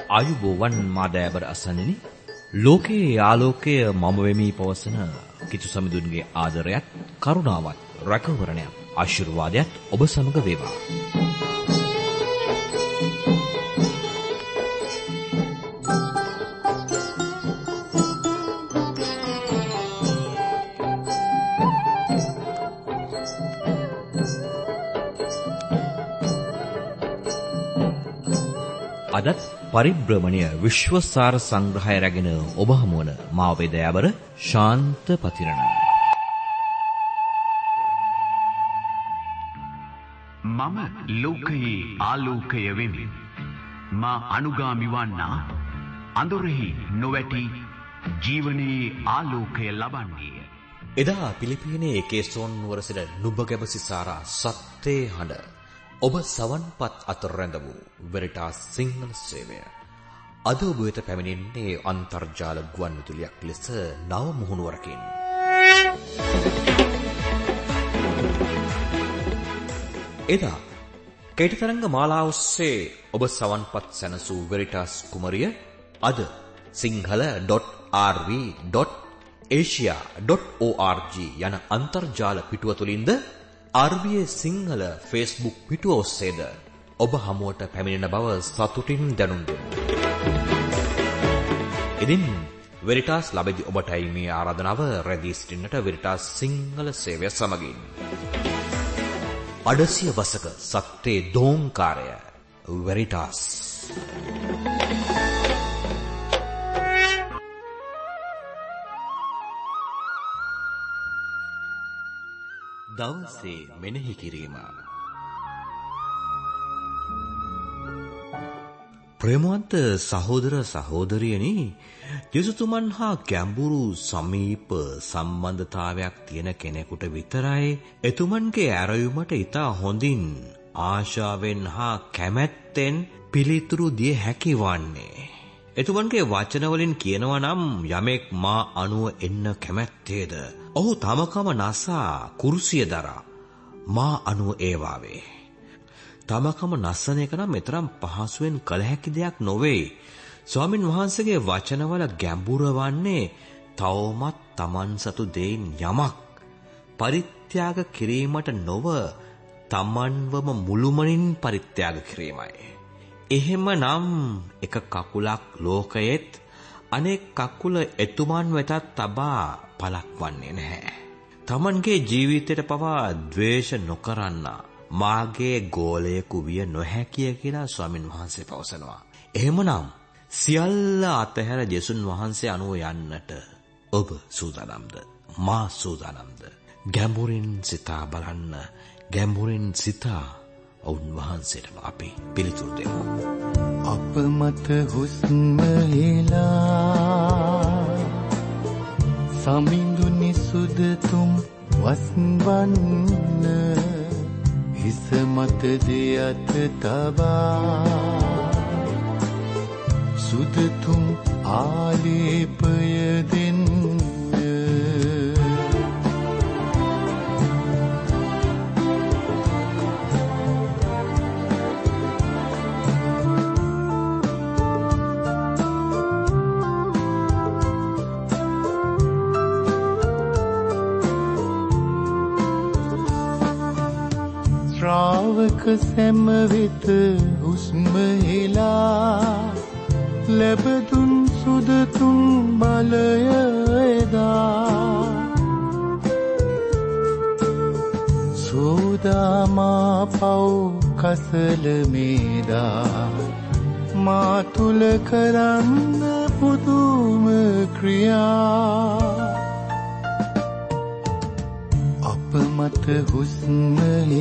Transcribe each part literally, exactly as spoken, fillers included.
ආයුබෝවන් මාදෑබර අසන්නනි ලෝකයේ ආලෝකය මම වෙමි පවසන කිතු සමිඳුන්ගේ ආදරයත් කරුණාවත් රැකවරණයත් ආශිර්වාදයත් ඔබ සමග වේවා. අදත් පරිබ්‍රමණීය විශ්වසාර සංග්‍රහය රැගෙන ඔබ හමුවන මා වේදයාබර ශාන්ත පතිරණ. මම ලෝකයේ ආලෝකය වෙමි. මා අනුගාමි වන්නා අඳුරෙහි නොවැටි ජීවනයේ ආලෝකය ලබන්නේ. එදා පිලිපීනයේ කේසෝන් නුවර සිට නුඹගැබ සිසාරා සත්‍යේ හඬ ඔබ සවන්පත් අතර රැඳ වූ වෙරිටාස් සිංහල සේවය අද ඔබ වෙත පැමිණෙන්නේ අන්තර්ජාල ගුවන් විදුලියක් ලෙස නව මුහුණුවරකින්. එදා කේටතරංග මාලාව ඔස්සේ ඔබ සවන්පත් සැනසූ වෙරිටාස් කුමරිය අද Sinhala dot R V dot Asia dot O R G යන අන්තර්ජාල පිටුව තුලින්ද R B A Sinhala Facebook පිටුව ඔස්සේද ඔබ හමුවට පැමිණෙන බව සතුටින් දැනුම් දෙනවා. ඉතින් වෙරිටාස් ලැබෙදි ඔබටයි මේ ආරාධනාව රැඳී සිටින්නට වෙරිටාස් සිංහල සේවය සමගින්. අඩසිය වසක සත්‍යේ දෝංකාරය වෙරිටාස්. දවසේ මෙනෙහි කිරීම. ප්‍රේමවන්ත සහෝදර සහෝදරියනි, යේසුතුමන් හා ගැඹුරු සමීප සම්බන්ධතාවයක් තියෙන කෙනෙකුට විතරයි එතුමන්ගේ ඇරයුමට ඉතා හොඳින් ආශාවෙන් හා කැමැත්තෙන් පිළිතුරු දිය හැකි වන්නේ. එතුමන්ගේ වචන වලින් කියනවා නම් යමෙක් මා අනුව එන්න කැමැත්තේද ඔහු තමකම නසා කුරුසිය දරා මා අනුව ඒවාවේ. තමකම නසන එක නම් මෙතරම් පහසුවෙන් කළ හැකි දෙයක් නොවේ. ස්වාමින් වහන්සේගේ වචනවල ගැඹුර වන්නේ තවමත් Taman සතු දෙයින් යමක් පරිත්‍යාග කිරීමට නොව Tamanවම මුළුමනින් පරිත්‍යාග කිරීමයි. එහෙමනම් එක කකුලක් ලෝකයේත් අනෙක් කකුල එතුමන් වෙතත් තබා පළක් වන්නේ නැහැ. Tamanගේ ජීවිතයට පවා ද්වේෂ නොකරන්න මාගේ ගෝලයෙකු විය නොහැකිය කියලා ස්වාමින් වහන්සේ පවසනවා. එහෙමනම් සියල්ල අතහැර ජේසුන් වහන්සේ අනුව යන්නට ඔබ සූදානම්ද? මා සූදානම්ද? ගැඹුරින් සිතා බලන්න, ගැඹුරින් සිතා උන්වහන්සේටම අපි පිළිතුරු දෙමු. අප මත හුස්ම හෙලා සමිඳුනි සුදතුම් වස්වන්න හිස මත දෙයත් තබා සුදතුම් ආලේපය දෙන්න ශ්‍රාවක සැම වෙත හුස්ම හෙලා ලැබදුන් සුදතුම් බලය එදා සෝදාමා පව් කසල මේදා මා තුල කරන්න පුදුම ක්‍රියා අප මත හුස්ම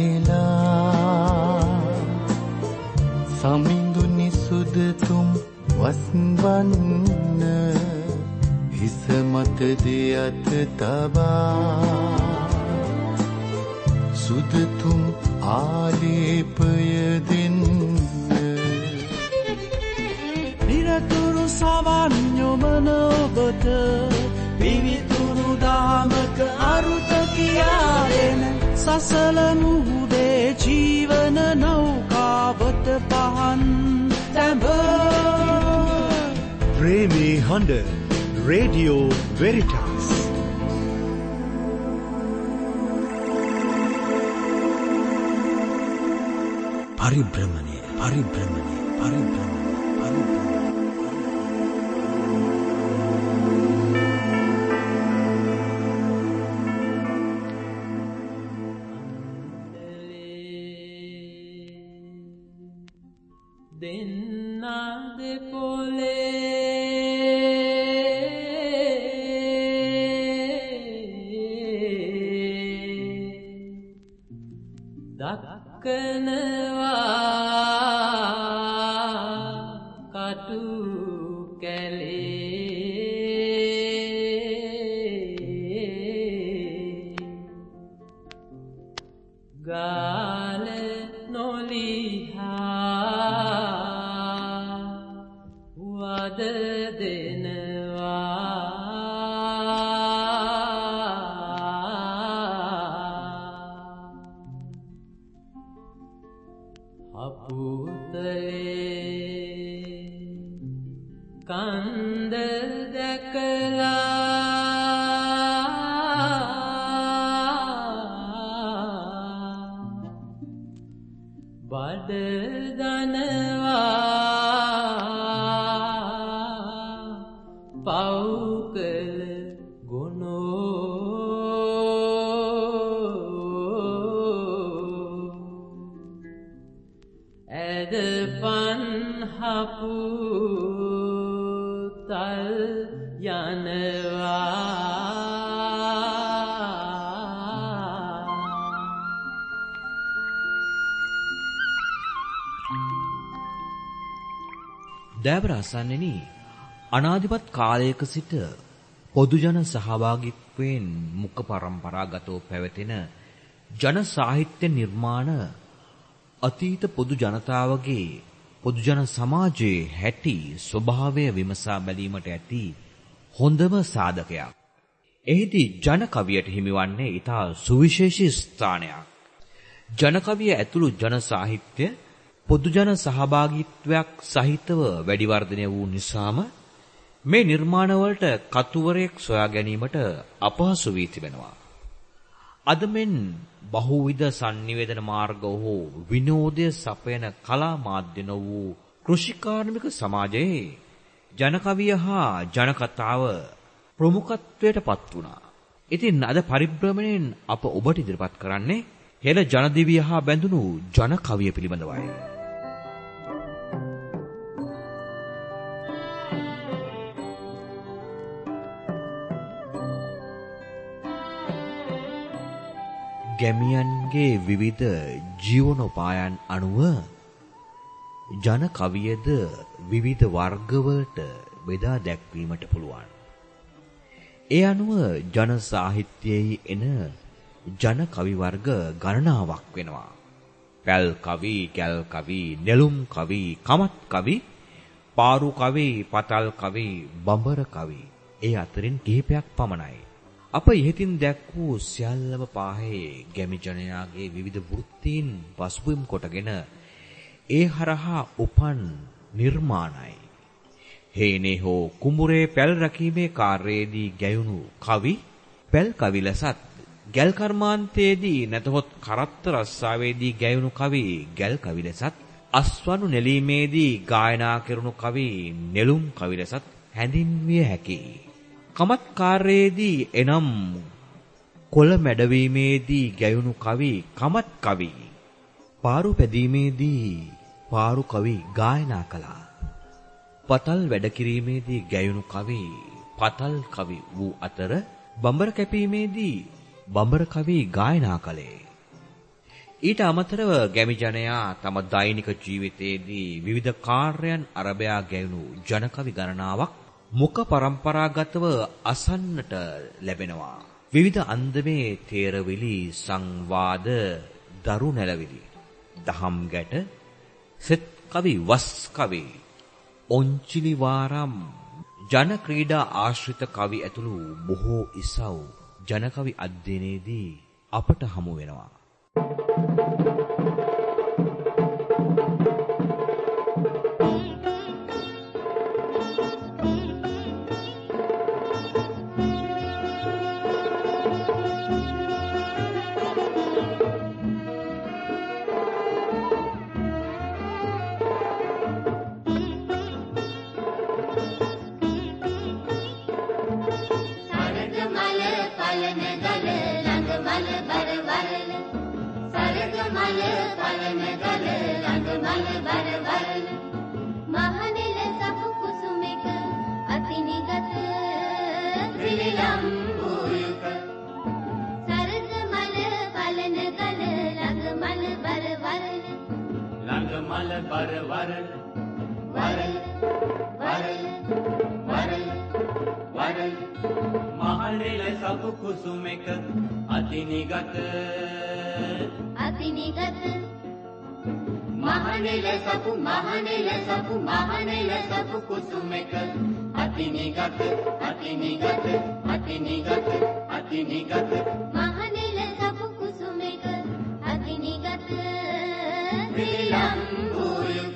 හෙලා සමිඳුනි සුදතුම් වස්වන්න හිස මත දෙයත් තබා සුදතුම් ආලේපය දෙන්න නිරතුරු සවන් යොමන ඔබට විවිතුරු දාමක අරුත කියාගෙන සසල මුහුදේ ජීවන නෞකාවට පහන් තැඹ ප්‍රේමී හඬ රේඩියෝ වෙරිටාස්. පරිභ්‍රමණය පරිභ්‍රමණය පරිභ්‍රමණය පරිභ්‍රමණය. දෑවරාසන්නෙනි, අනාදිමත් කාලයක සිට පොදුජන සහභාගීත්වයෙන් මුඛ පරම්පරාගතව පැවතෙන ජන සාහිත්‍ය නිර්මාණ අතීත පොදු ජනතාවගේ පොදුජන සමාජයේ හැටි ස්වභාවය විමසා බැලීමට ඇති හොඳම සාධකයක්. එහිදී ජන කවියට හිමිවන්නේ ඉතා සුවිශේෂී ස්ථානයක්. ජන කවිය ඇතුළු ජන සාහිත්‍ය පොදුජන සහභාගීත්වයක් සහිතව වැඩි වර්ධනය වූ නිසාම මේ නිර්මාණවලට කතුවරයෙක් සොයා ගැනීමට අපහසු වී තිබෙනවා. අද මෙන් බහුවිධ sannivedana මාර්ග හෝ විනෝදය සපයන කලා මාධ්‍ය නො වූ කෘෂිකාර්මික සමාජයේ ජන කවිය හා ජන කතාව ප්‍රමුඛත්වයට පත් වුණා. ඉතින් අද පරිභ්‍රමණයෙන් අප ඔබට ඉදිරිපත් කරන්නේ හෙළ ජනදිවිය හා බැඳුණු ජන කවිය පිළිබඳවයි. ගැමියන්ගේ විවිධ ජීවනෝපායන් අනුව ජන කවියද විවිධ වර්ගවලට බෙදා දැක්වීමට පුළුවන්. ඒ අනුව ජන සාහිත්‍යයේ එන ජන කවි වර්ග ගණනාවක් වෙනවා. පැල් කවි, ගැල් කවි, නෙළුම් කවි, කමත් කවි, පාරු කවි, පතල් කවි, බඹර කවි. ඒ අතරින් කිහිපයක් පමණයි. අප ඉහතින් දැක් වූ සියල්ලම පාහේ ගැමි ජනයාගේ විවිධ වෘත්තීන් පසුබිම් කොටගෙන ඒ හරහා උපන් නිර්මාණයි. හේනේ හෝ කුඹුරේ පැල් රැකීමේ කාර්යයේදී ගැයුණු කවි පැල් කවි ලෙසත්, ගැල් කර්මාන්තයේදී නැතහොත් කරත්ත රස්සාවේදී ගැයුණු කවි ගැල් කවි ලෙසත්, අස්වනු නෙලීමේදී ගායනා කෙරුණු කවි නෙළුම් කවි ලෙසත් හැඳින්විය හැකියි. කමත් කාර්යයේදී එනම් කොළ මැඩවීමේදී ගැයුණු කවි කමත් කවි, පාරු පැදීමේදී පාරු කවි ගායනා කළා. පතල් වැඩ කිරීමේදී ගැයුණු කවි පතල් කවි වූ අතර බඹර කැපීමේදී බඹර කවි ගායනා කළේ. ඊට අමතරව ගැමි ජනයා තම දෛනික ජීවිතයේදී විවිධ කාර්යයන් අරබයා ගැයුණු ජන කවි ගණනාවක් මුඛ පරම්පරාගතව අසන්නට ලැබෙනවා. විවිධ අන්දමේ තේරවිලි, සංවාද, දරු නැලවිලි, දහම් ගැට, සෙත් කවි, වස් කවි, ඔංචිලි වාරම්, ජන ක්‍රීඩා ආශ්‍රිත කවි ඇතුළු බොහෝ ඉසව් ජන කවි අධ්‍යයනයේදී අපට හමු වෙනවා. මල පලන ගල ළඟ මල බර වරන මහනෙල සපු කුසුමෙක අතිනිගත ත්‍රිලම්බුයුක සරද මල පලන ගල ළඟ මල බර වරන ළඟ මල බර වරන වරන වරන වරන වරන මහනෙල සපු කුසුමෙක අතිනිගත අතිනිගත මහනෙල සපු මහනෙල සපු මහනෙල සපු කුසුමෙක අතිනිගත අතිනිගත අතිනිගත අතිනිගත මහනෙල සපු කුසුමෙක අතිනිගත ත්‍රිලම්බුයුක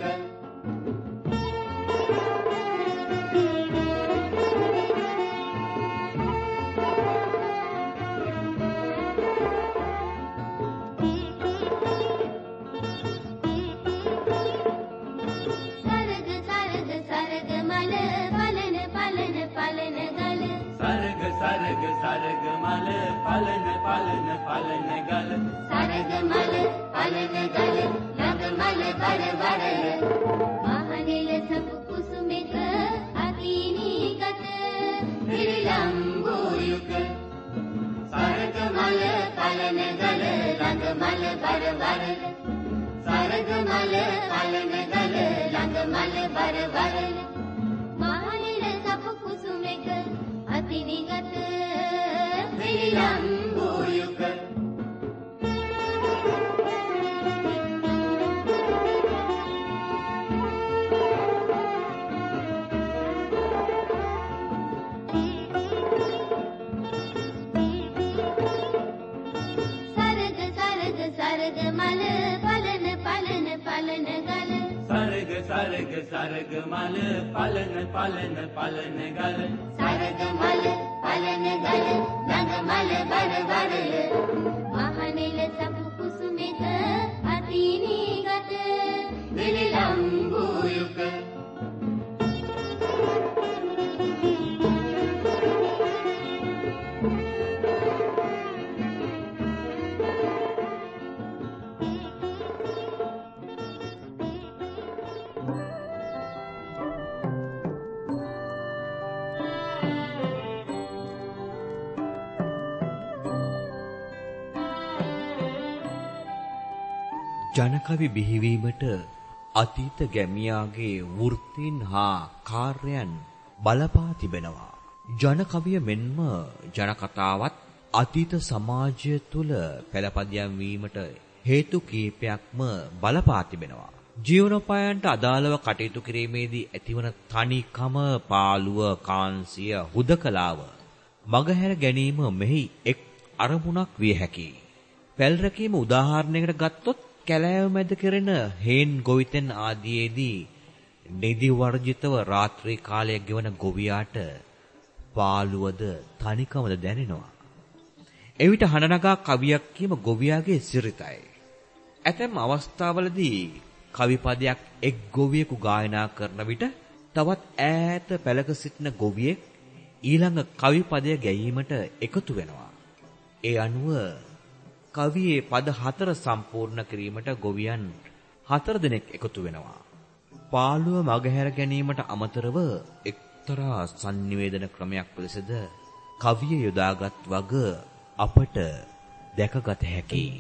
සරග සරග මල පලන පලන පලන ගල සරග මල පලන ගල ළඟ මල බර වරල මහනෙල සපු කුසුමෙක අතිනිගත ත්‍රිලම්බුයුක සරග මල පලන ගල ළඟ මල බර වරල සරග මල පලන ගල ළඟ මල බර වරල මහනෙල සපු කුසුමෙක අතිනිගත ත්‍රිලම්බුයුක සරග සරග සරග මල පලන පලන පලන ගල සරග සරග සරග මල පලන පලන පලන ගල සරග මල පලන ගල ළඟ මල බර වරල මහනෙල සපු කුසුමෙක අතිනිගත ත්‍රිලම්බුයුක ජනකවි බිහිවීමට අතීත ගැමියාගේ වෘත්තීන් හා කාර්යයන් බලපා තිබෙනවා. ජනකවිය මෙන්ම ජනකතාවත් අතීත සමාජය තුළ පෙළපදියම් වීමට හේතු කීපයක්ම බලපා තිබෙනවා. ජීවනෝපායන්ට අදාළව කටයුතු කිරීමේදී ඇතිවන තනිකම, පාළුව, කාන්සිය, හුදකලාව මගහැර ගැනීම මෙහි එක් අරමුණක් විය හැකියි. පැල් රැකීම උදාහරණයකට ගත්තොත් කැලෑව මැද කෙරෙන හේන් ගොවිතැන් ආදීයේදී නිදි වර්ජිතව රාත්‍රී කාලය ගෙවන ගොවියාට පාළුවද තනිකමද දැනෙනවා. එවිට හඬනගා කවියක් කීම ගොවියාගේ සිරිතයි. ඇතැම් අවස්ථාවලදී කවි පදයක් එක් ගොවියෙකු ගායනා කරන විට තවත් ඈත පැලක සිටින ගොවියෙක් ඊළඟ කවි පදය ගැයීමට එකතු වෙනවා. ඒ අනුව කවියේ පද හතර සම්පූර්ණ කිරීමට ගොවියන් හතර දෙනෙක් එකතු වෙනවා. පාළුව මගහැර ගැනීමට අමතරව එක්තරා sannivedana ක්‍රමයක් ලෙසද කවිය යොදාගත් වග අපට දැකගත හැකියි.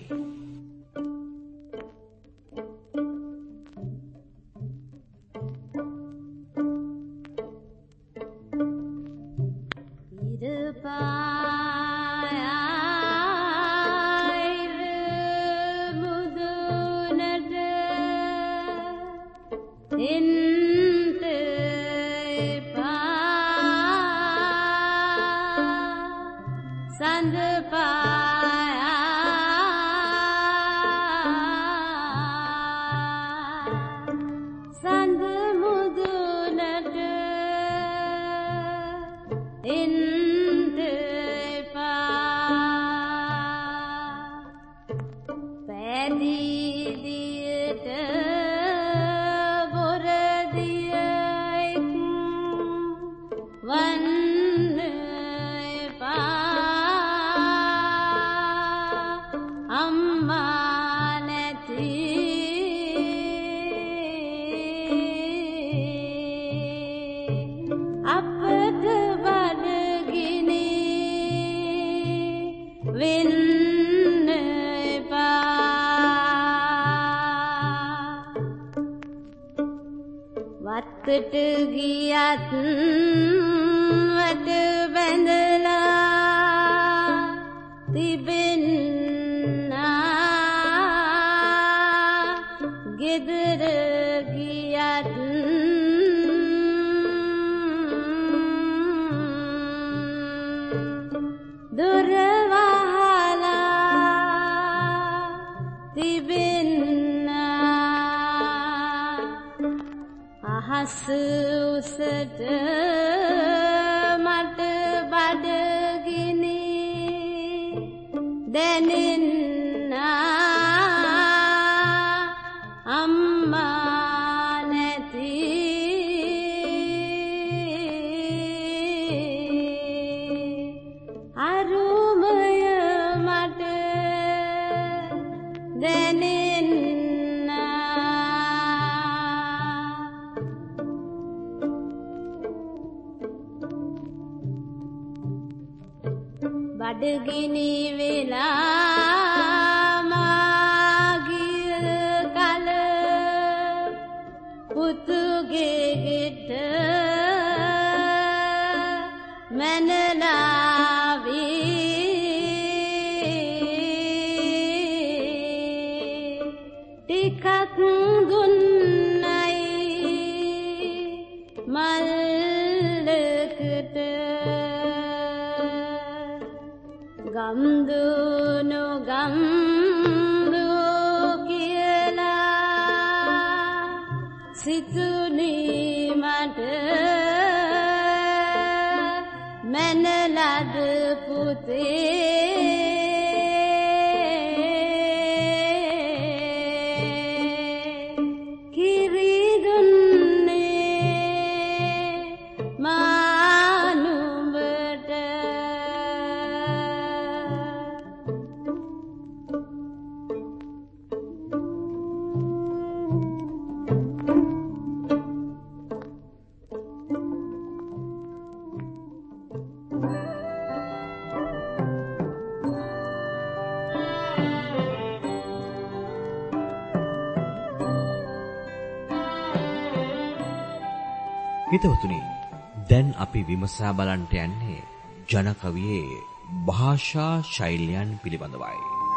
අම්මා නැති බඩගිනි වෙලා මාගිය කල පුතුගේ ගෙට මැනලාවී ටිකක් දුන්නයි මල්ලකට ගම්දුනු ගම්දු කියලා සිතුනි මට මැනලද පුතේ කිරි දුන්නේ මානුඹට හිතවතුනි, දැන් අපි විමසා බලන්නට යන්නේ ජන කවියේ භාෂා ශෛලියන් පිළිබඳවයි.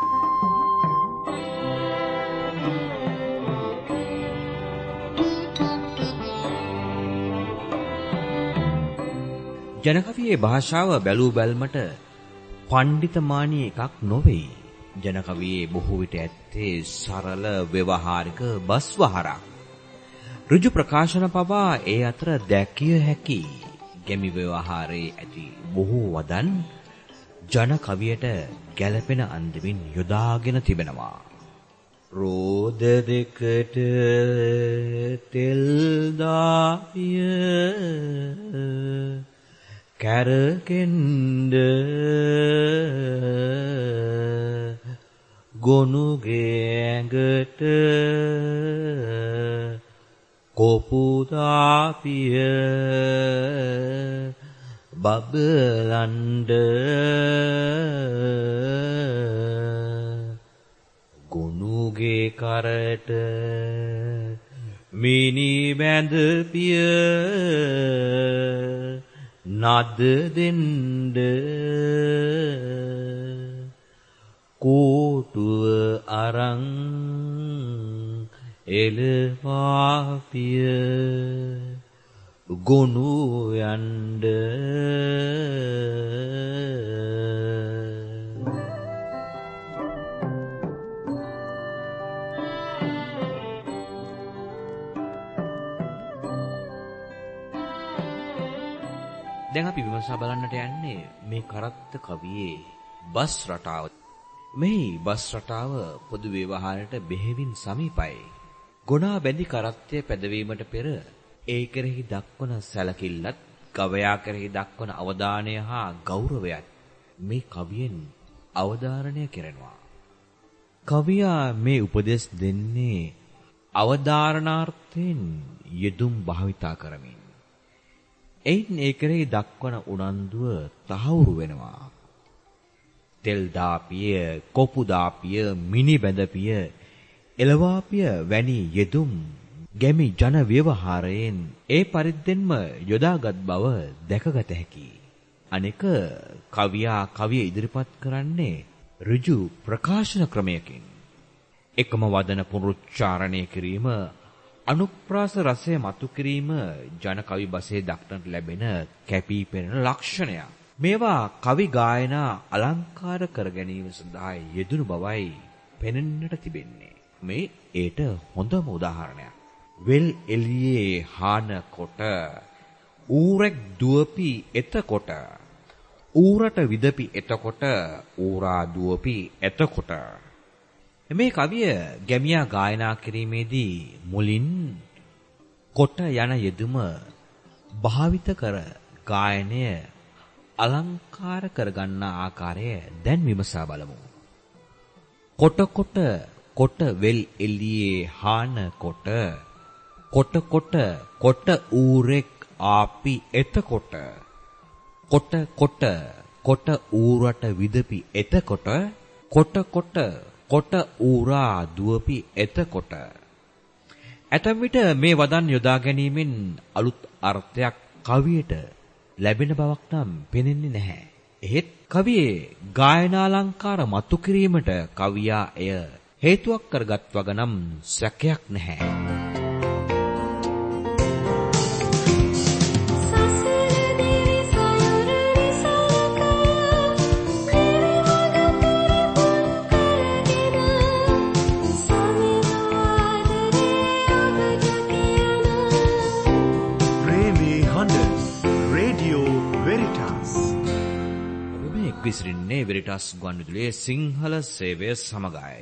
ජන කවියේ භාෂාව බැලූ බැල්මට පණ්ඩිතමානී එකක් නොවේ. ජන කවියේ බොහෝ විට ඇත්තේ සරල ව්‍යවහාරික බස්වහරක්. ඍජු ප්‍රකාශන පවා ඒ අතර දැකිය හැකි. ගැමි ව්‍යවහාරයේ ඇති බොහෝ වදන් ජන කවියට ගැළපෙන අන්දමින් යොදාගෙන තිබෙනවා. රෝද දෙකට තෙල් දාය කැරකෙන්ද ගොනුගේ ඇඟට කොපුදාපිය බබලන්ඩ ගුණුගේ කරට මිනි බැඳ පිය නද දෙන්ඩ කෝටුව අරං එලවාපිය ගොනු යන්ඩ දැන් අපි විමසා බලන්නට යන්නේ මේ කරත්ත කවියේ බස් රටාව. මේ බස් රටාව පොදු ව්‍යවහාරයට බෙහෙවින් සමීපයි. ගුණා බැඳි කරත්තය පැදවීමට පෙර ඒ කෙරෙහි දක්වන සැලකිල්ලත්, ගවයා කෙරෙහි දක්වන අවධානය හා ගෞරවයත් මේ කවියෙන් අවධාරණය කෙරෙනවා. කවියා මේ උපදෙස් දෙන්නේ අවධාරණාර්ථයෙන් යෙදුම් භාවිතා කරමින්. එයින් ඒ කෙරෙහි දක්වන උනන්දුව තහවුරු වෙනවා. තෙල් දාපිය, කොපු දාපිය, මිනි බැඳපිය, එළවාපිය වැනි යෙදුම් ගැමි ජන ව්‍යවහාරයෙන් ඒ පරිද්දෙන්ම යොදාගත් බව දැකගත හැකියි. අනෙක කවියා කවිය ඉදිරිපත් කරන්නේ ඍජු ප්‍රකාශන ක්‍රමයකින්. එකම වදන පුනරුච්චාරණය කිරීම, අනුප්‍රාස රසය මතු කිරීම ජන කවි බසේ දක්නට ලැබෙන කැපී පෙනෙන ලක්ෂණයක්. මේවා කවි ගායනා අලංකාර කර ගැනීම සඳහා යෙදුණු බවයි පෙනෙන්නට තිබෙන්නේ. මේ ඒට හොඳම උදාහරණයක්. වෙල් එළියේ හාන කොට ඌරෙක් දුවපි එතකොට, ඌරට විදපි එතකොට, ඌරා දුවපි එතකොට. මේ කවිය ගැමියා ගායනා කිරීමේදී මුලින් කොට යන යෙදුම භාවිත කර ගායනය අලංකාර කරගන්නා ආකාරය දැන් විමසා බලමු. කොට කොට කොට වෙල් එළියේ හාන කොට, කොට කොට කොට ඌරෙක් ආපි එතකොට, කොට කොට කොට ඌරට විදපි එතකොට කොට කොට කොට ඌරා දුවපි එතකොට. ඇතැම් විට මේ වදන් යොදා ගැනීමෙන් අලුත් අර්ථයක් කවියට ලැබෙන බවක් නම් පෙනෙන්නේ නැහැ. එහෙත් කවියේ ගායනාලංකාර මතු කිරීමට කවියා එය හේතුවක් කරගත් වග නම් සැකයක් නැහැ. විසිරින්නේ වෙරිටස් ගුවන්විදුලියේ සිංහල සේවය සමගයි.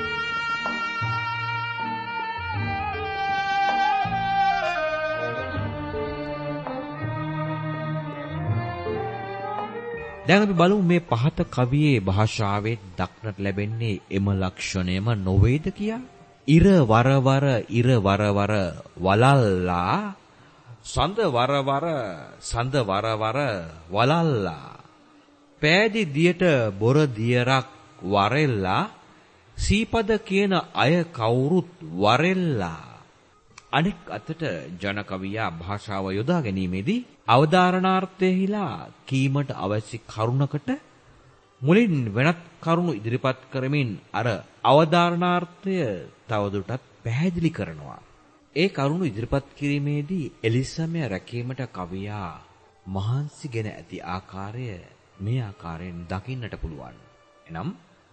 දැන් අපි බලමු මේ පහත කවියේ භාෂාවේ දක්නට ලැබෙන්නේ එම ලක්ෂණයම නොවේද කියා. ඉර වරවර ඉර වරවර වලල්ලා සඳ වරවර සඳ වරවර වලල්ලා පෑදි දියට බොර දියරක් වරෙල්ලා සීපද කියන අය කවුරුත් වරෙල්ලා. අනෙක් අතට ජනකවියා භාෂාව යොදා ගැනීමේදී අවධාරණාර්ථයෙහිලා කීමට අවශ්‍ය කරුණකට මුලින් වෙනත් කරුණු ඉදිරිපත් කරමින් අර අවධාරණාර්ථය තවදුරටත් පැහැදිලි කරනවා. ඒ කරුණු ඉදිරිපත් කිරීමේදී එලිසමය රැකීමට කවියා මහන්සිගෙන ඇති ආකාරය මේ ආකාරයෙන් දකින්නට පුළුවන්. එනම්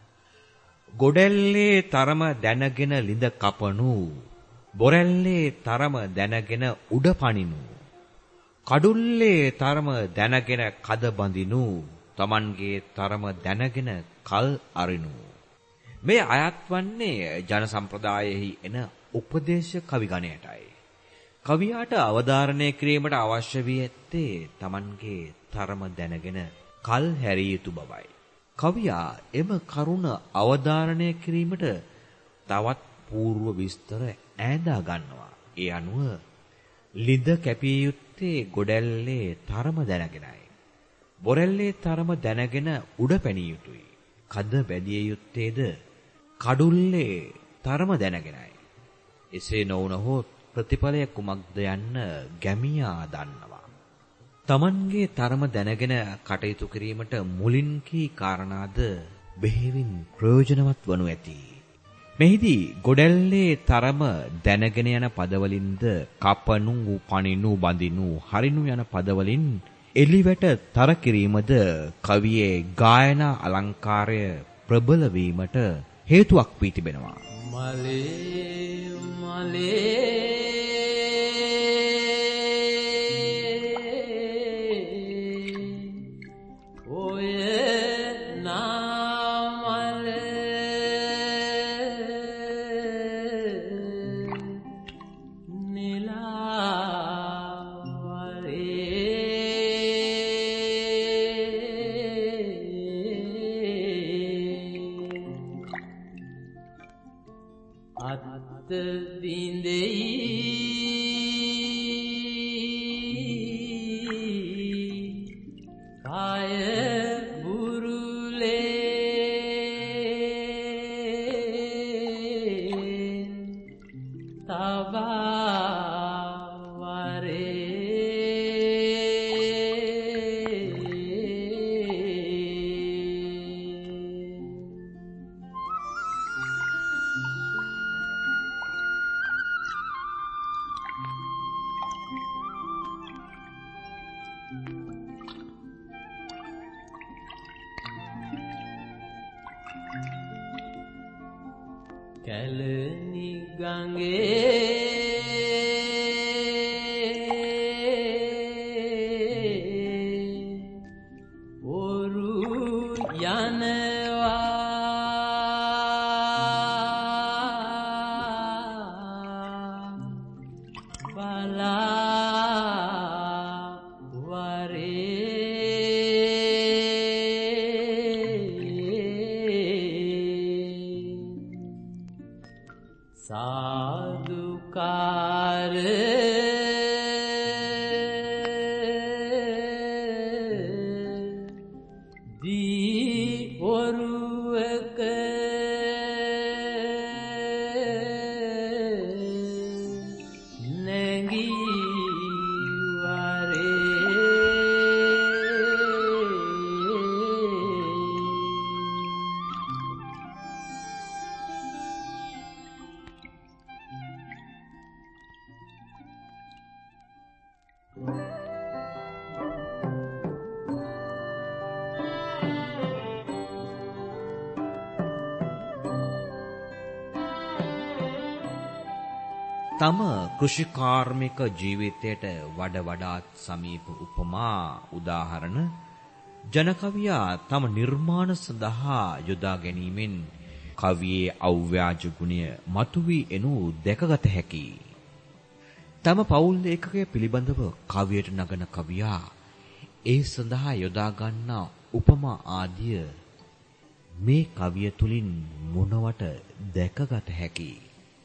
ගොඩැල්ලේ තරම දැනගෙන ලිඳ කපනු, බොරැල්ලේ තරම දැනගෙන උඩ පනිනු, කඩුල්ලේ තරම දැනගෙන කද බඳිනු, Tamanගේ තරම දැනගෙන කල් අරිනු. මේ අයත් වන්නේ ජන සම්ප්‍රදායෙහි එන උපදේශ කවි ගණයටයි. කවියාට අවධාරණය කිරීමට අවශ්‍ය වී ඇත්තේ Tamanගේ තරම දැනගෙන කල් හැරිය යුතු බවයි. කවියා එම කරුණ අවධාරණය කිරීමට තවත් పూర్ව විස්තර ඈඳා ගන්නවා. ඒ අනුව ලිඳ කැපිය යුත්තේ ගොඩැල්ලේ තරම දැනගෙනයි. බොරැල්ලේ තරම දැනගෙන උඩ පැනිය යුතුයි. කද බැදිය යුත්තේද කඩුල්ලේ තරම දැනගෙනයි. එසේ නොවුනහොත් ප්‍රතිඵලය කුමක්ද යන්න ගැමියා දන්නවා. Tamanගේ තරම දැනගෙන කටයුතු කිරීමට මුලින් කී කාරණාද බෙහෙවින් ප්‍රයෝජනවත් වනු ඇති. මෙහිදී ගොඩැල්ලේ තරම දැනගෙන යන පදවලින්ද කපනු, පනිනු, බඳිනු, හරිනු යන පදවලින් එලිවැට තර කිරීමද කවියේ ගායනා අලංකාරය ප්‍රබල වීමට හේතුවක් වී තිබෙනවා. මලේ මලේ කැලණි ගඟේ ඔරු යනවා බලා සාදුකාර තම කෘෂිකාර්මික ජීවිතයට වඩා වඩාත් සමීප උපමා උදාහරණ ජනකවියා තම නිර්මාණ සඳහා යොදා ගැනීමෙන් කවියේ අව්‍යාජ ගුණය මතුවී එනු දැකගත හැකියි. තම පෞල් ලේඛකය පිළිබඳව කවියට නගන කවියා ඒ සඳහා යොදා ගන්නා උපමා ආදිය මේ කවිය තුලින් මොනවට දැකගත හැකියි.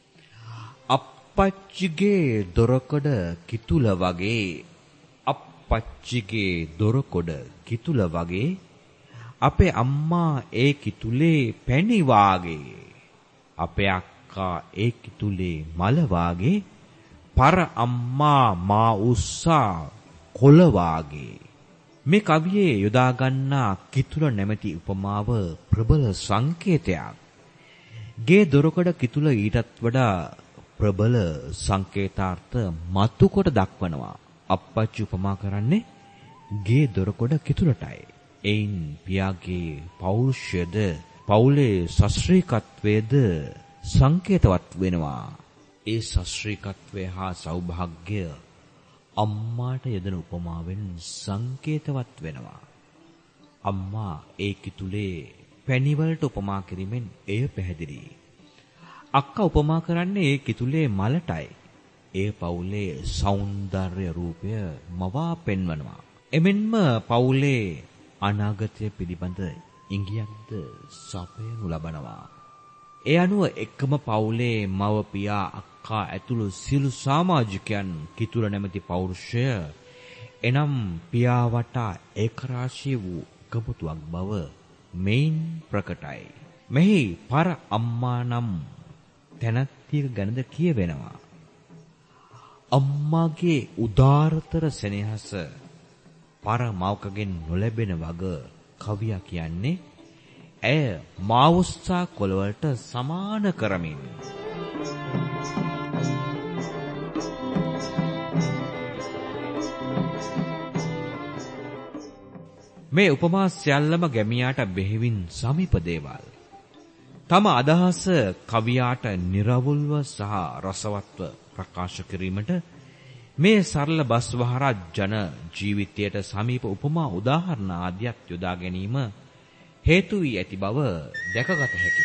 අප්පච්චිගේ දොරකඩ කිතුල වගේ අප්පච්චිගේ දොරකඩ කිතුල වගේ අපේ අම්මා ඒ කිතුලේ පැණි වාගේ අපේ අක්කා ඒ කිතුලේ මල වාගේ පර අම්මා මා උස්සා කොළ වාගේ. මේ කවියේ යොදා ගන්නා කිතුල නැමැති උපමාව ප්‍රබල සංකේතයක්. ගේ දොරකඩ කිතුල ඊටත් වඩා ප්‍රබල සංකේතාර්ථ මතු කොට දක්වනවා. අප්පච්චි උපමා කරන්නේ ගේ දොරකඩ කිතුලටයි. එයින් පියාගේ පෞරුෂයද පවුලේ ශාස්ත්‍රීයත්වයේද සංකේතවත් වෙනවා. ඒ ශාස්ත්‍රීයත්වය හා සෞභාග්‍ය අම්මාට යෙදෙන උපමාවෙන් සංකේතවත් වෙනවා. අම්මා ඒ කිතුලේ පැණි වලට උපමා කිරීමෙන් එය පැහැදිලි. අක්කා උපමා කරන්නේ ඒ කිතුලේ මලටයි. ඒ පවුලේ సౌందර්ය රූපය මවා පෙන්වනවා. එමෙන්ම පවුලේ අනාගතය පිළිබඳ ඉඟියක්ද සපයනු ලබනවා. ඒ අනුව එකම පවුලේ මව පියා අක්කා ඇතුළු සියලු සමාජිකයන් කිතුල නැමැති පෞරුෂය එනම් පියා වටා ඒකරාශී වූ එකමුතුවක් බව මෙයින් ප්‍රකටයි. මෙහි පර අම්මා නම් තැනැත්තියක ගැනද කියවෙනවා. අම්මාගේ උදාරතර සෙනෙහස පර මවකගෙන් නොලැබෙන වග කවියා කියන්නේ ඇය මාවුස්සා කොළවලට සමාන කරමින්. මේ උපමා සියල්ලම ගැමියාට බෙහෙවින් සමීප දේවල්. තම අදහස කවියාට නිර්වුල්ව සහ රසවත්ව ප්‍රකාශ කිරීමට මේ සරල බස්වහරා ජන ජීවිතයට සමීප උපමා උදාහරණ ආදියක් යොදා ගැනීම හේතු වී ඇති බව දැකගත හැකියි.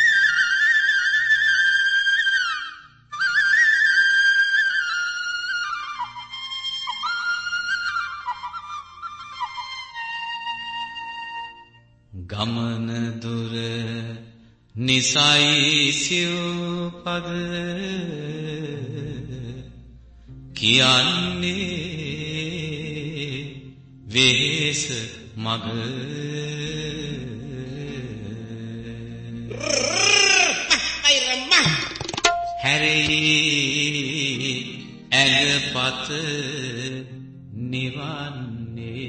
ගමන දුර නිසයි සිව්පද කියන්නේ වෙහෙස මග හැරී ඇඟපත නිවන්නේ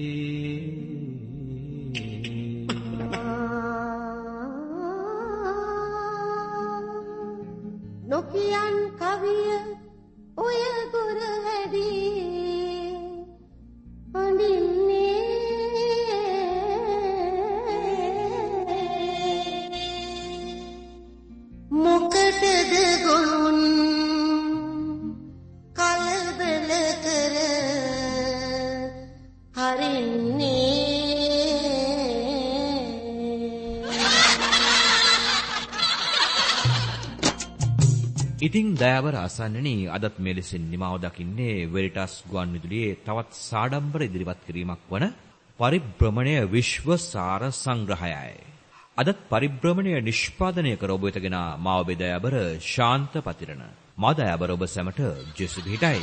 නොකියන් කවිය ඔය ගොර හැදී අඳින්නේ මොකටද ගොනුන් කලබල කර හරින්නේ ඉතින් දයාවර අසන්නනි අදත් මේ ලෙසින් නිමාව දකින්නේ වෙරිටස් ගුවන් විදුලියේ තවත් සාඩම්බර ඉදිරිපත් කිරීමක් වන පරිභ්‍රමණය විශ්ව සාර සංග්‍රහයයි. අදත් පරිභ්‍රමණය නිෂ්පාදනය කර ඔබ වෙතගෙන මා ඔබේ දයාවර ශාන්ත පතිරණ. මා දයාවර ඔබ සැමට ජෙසු පිහිටයි.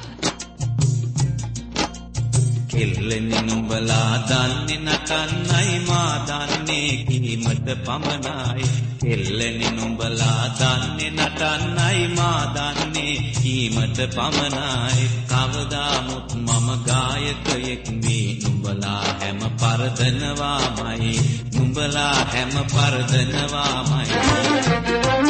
කෙල්ලෙනි නුඹලා දන්නේ නටන්නයි මා දන්නේ කීමට පමණයි. කෙල්ලෙනි නුඹලා දන්නේ නටන්නයි මා දන්නේ කීමට පමණයි. කවදාමුත් මම ගායකයෙක් වී නුඹලා හැම පරදනවාමයි. නුඹලා හැම පරදනවාමයි.